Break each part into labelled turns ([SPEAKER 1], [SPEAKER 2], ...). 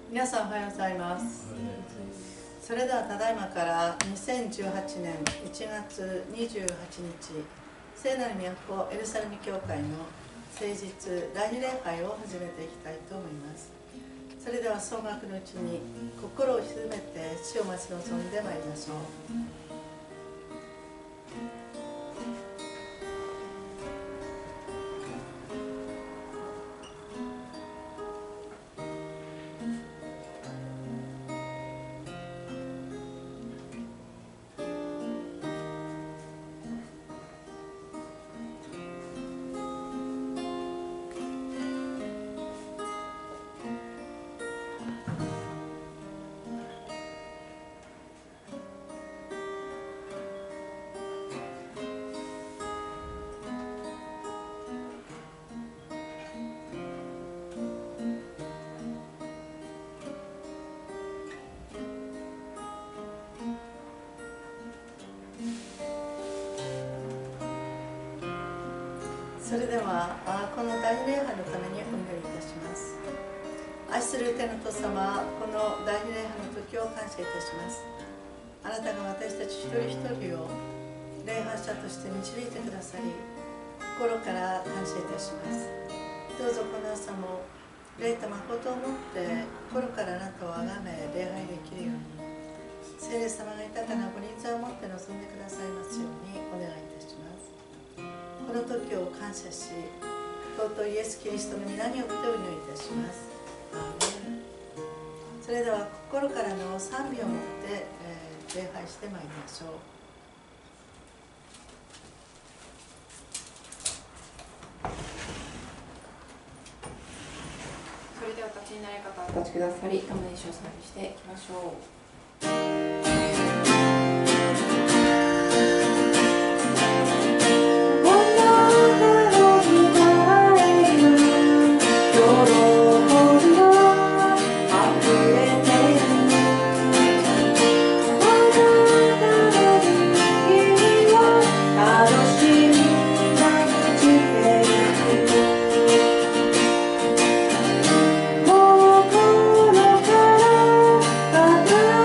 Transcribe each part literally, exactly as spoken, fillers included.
[SPEAKER 1] 皆さんおはようございます。それではただいまからにせんじゅうはちねんいちがつにじゅうはちにち、聖なる都エルサレム教会の聖日第二礼拝を始めていきたいと思います。それでは総額のうちに心を静めて主を待ち望んでまいりましょう。それではこの大礼拝のためにお祈りいたします。愛する天の父様、この大礼拝の時を感謝いたします。あなたが私たち一人一人を礼拝者として導いてくださり、心から感謝いたします。どうぞこの朝も霊と誠をもって心からあなたをあがめ礼拝できるように、聖霊様が豊かなご臨在をもって臨んでくださいますようにお願いいたします。この時を感謝し、尊いイエス・キリストの皆によってお祈りいたします。アーメン。それでは心からの賛美をもって、えー、礼拝してまいりましょう。
[SPEAKER 2] それではお立ちになり方お立ちくださり、共に一緒に賛美していきましょう。
[SPEAKER 3] 心から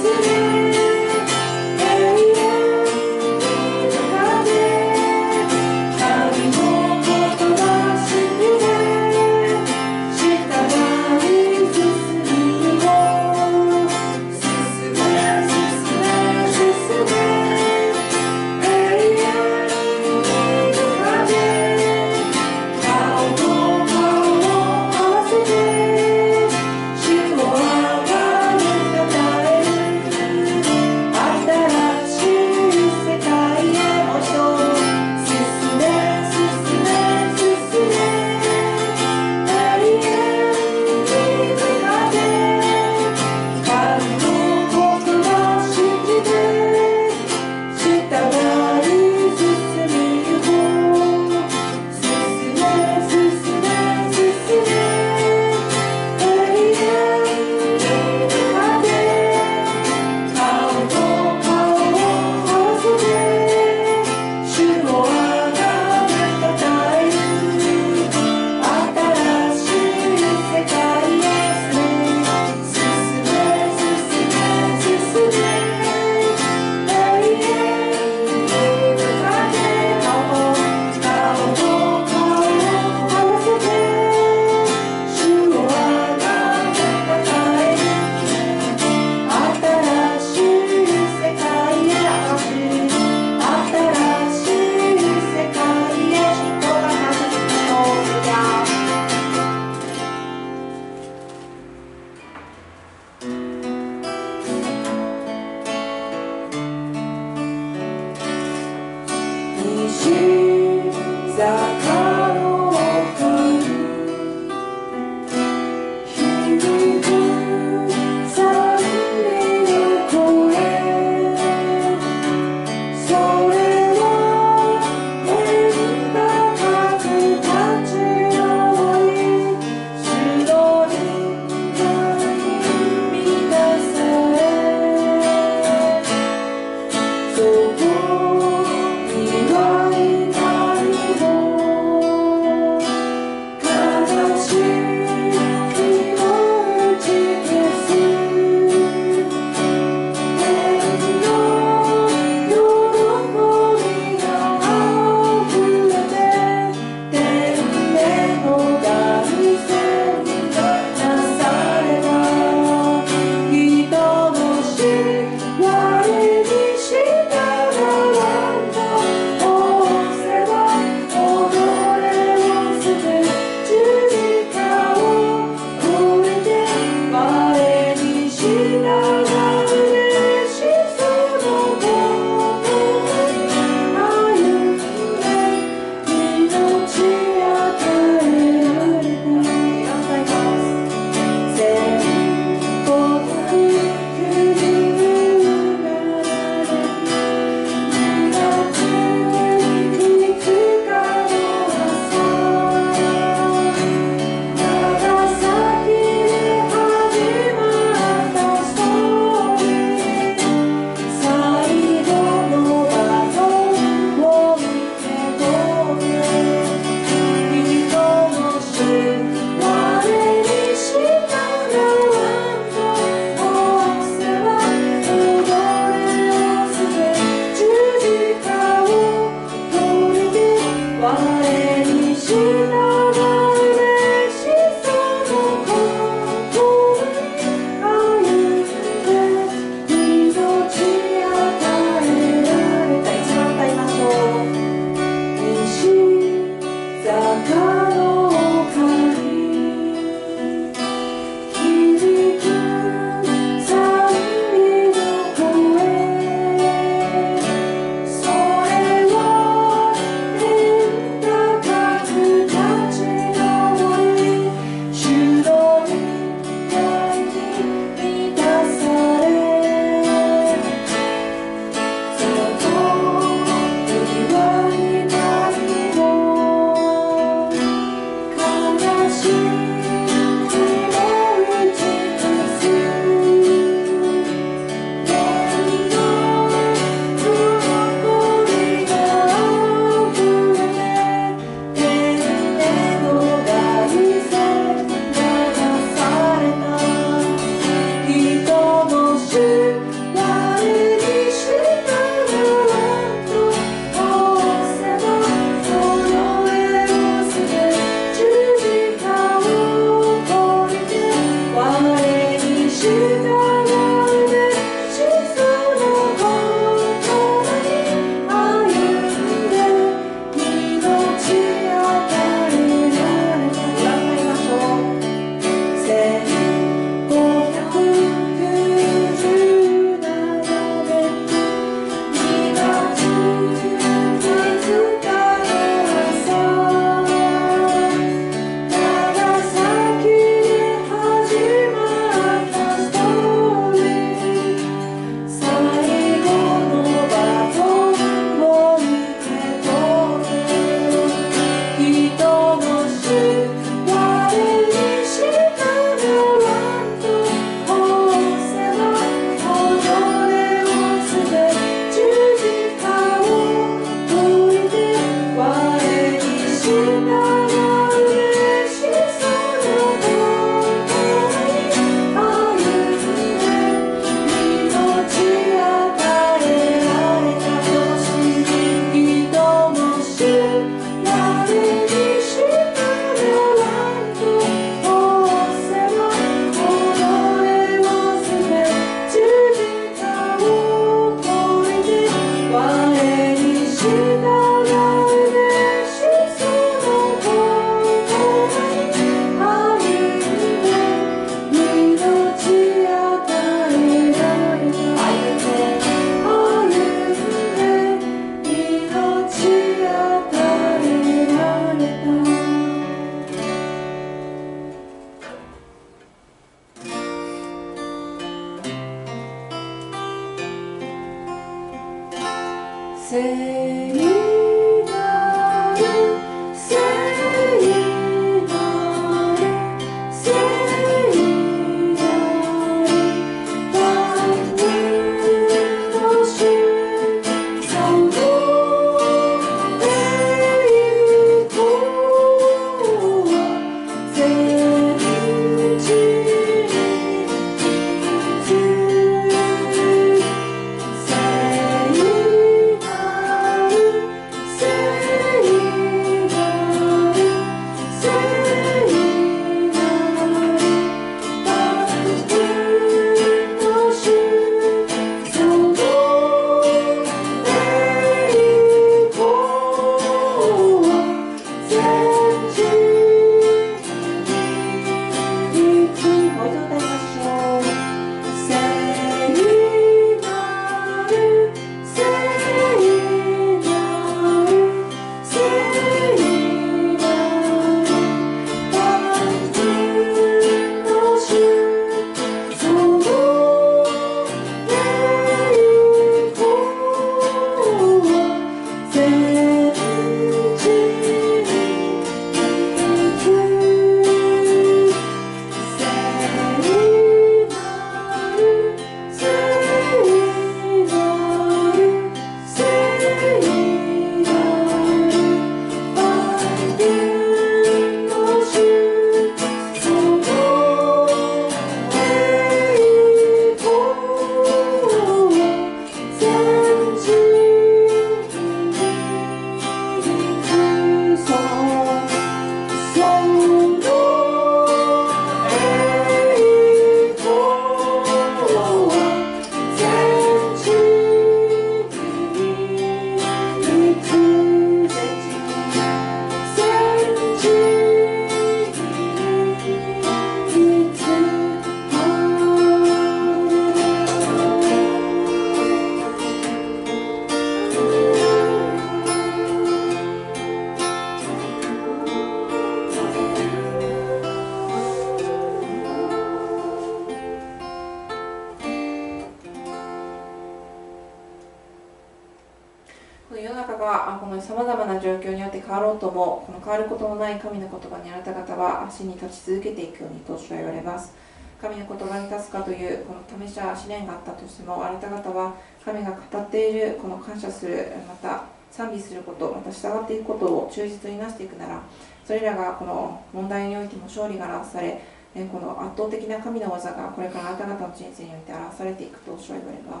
[SPEAKER 2] がこのさまざまな状況によって変わろうとも、この変わることのない神の言葉にあなた方は足に立ち続けていくようにと主は言われます。神の言葉に立つかというこの試しや試練があったとしても、あなた方は神が語っているこの感謝する、また賛美すること、また従っていくことを忠実になしていくなら、それらがこの問題においても勝利が表され、この圧倒的な神の技がこれからあなた方の人生において表されていくと主は言われます。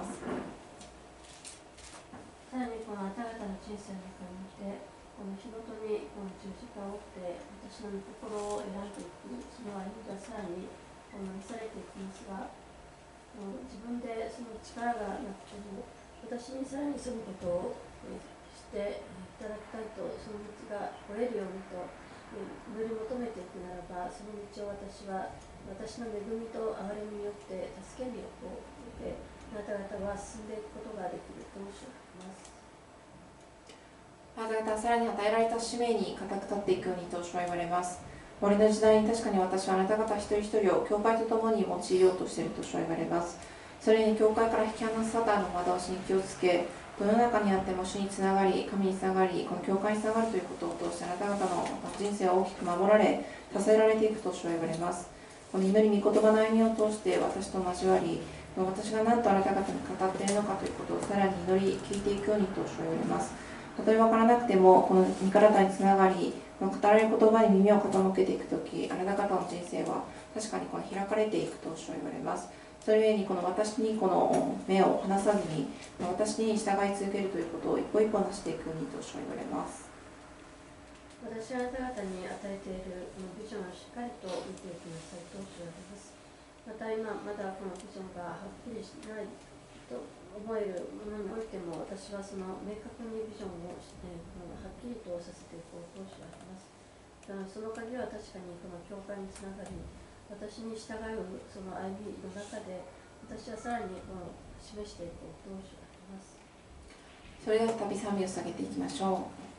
[SPEAKER 3] さらにこのあなた方の人生の中において、この仕事にこの十字架を追って私の御心を選んでいく、その歩みがさらにこの見されていきますが、自分でその力がなくても私にさらにそのことをしていただきたいと、その道が来れるようにと祈り求めていくならば、その道を私は私の恵みと憐れみによって助けによってあなた方は進んでいくことができるとおっしゃっています。
[SPEAKER 2] あなた方はさらに与えられた使命に固く立っていくようにと主は言われます。俺の時代に確かに私はあなた方一人一人を教会と共に用いようとしていると主は言われます。それに教会から引き離すサタンの惑わしに気をつけ、この中にあっても主につながり、神につながり、この教会につながるということを通してあなた方の人生は大きく守られ、支えられていくと主は言われます。この祈り御言葉の歩みを通して私と交わり、私が何とあなた方に語っているのかということをさらに祈り、聞いていくようにと主は言われます。たとえ分からなくても、この御体につながり、この語られる言葉に耳を傾けていくとき、あなた方の人生は確かにこの開かれていくと主は言われます。それゆえにこの私にこの目を離さずに、私に従い続けるということを一歩一歩なしていくようにと主は言われます。
[SPEAKER 3] 私はあなた方に与えているこのビジョンをしっかりと見ていきなさいと主は言われます。また今まだこのビジョンがはっきりしないと思えるものにおいても、私はその明確にビジョンをして、はっきりとさせていこうと主は言われます。その鍵は確かにこの教会につながり、私に従うその歩みの中で、私はさらにこの示していこうと主は言われます。
[SPEAKER 2] それでは再び賛美を下げていきましょう。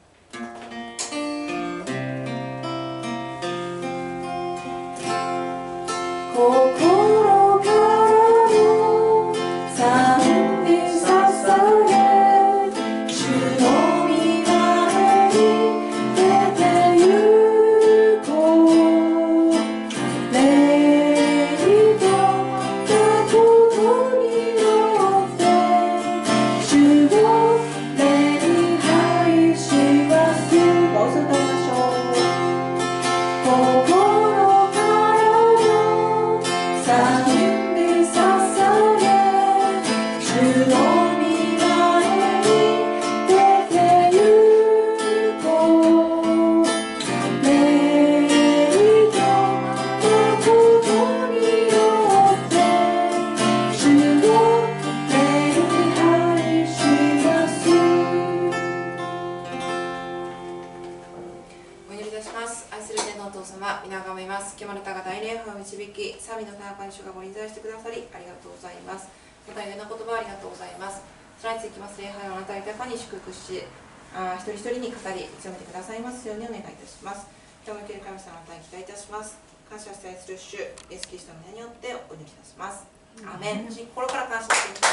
[SPEAKER 2] 心からの賛美捧げ、 民の田中に主がご臨在してくださりありがとうございます。また有な言葉ありがとうございます。さらに続きます礼拝をあなたが豊かに祝福し、あ一人一人に語り強めてくださいますようにお願いいたします。今日も受ける神様あなたに期待いたします。感謝して愛する主イエスキリストの皆によってお祈りいたします。アーメン。心から感謝していきます。